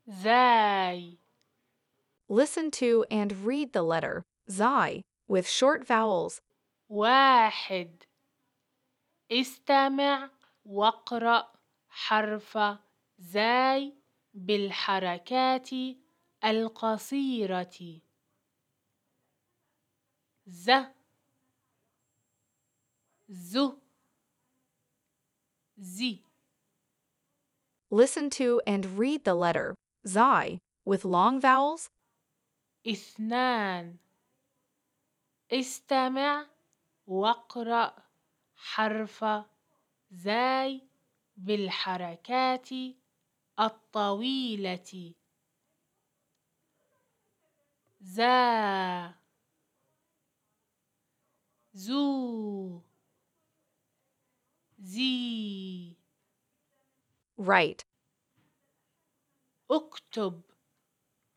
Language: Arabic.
زاي. Listen to and read the letter Zai with short vowels. واحد. استمع واقرأ حرف زاي بالحركات القصيرة. ز، زو، زي. Listen to and read the letter Zai with long vowels. اثنان. استمع واقرأ حرف زاي بالحركات الطويلة. زا، زو، زي. Right. اكتب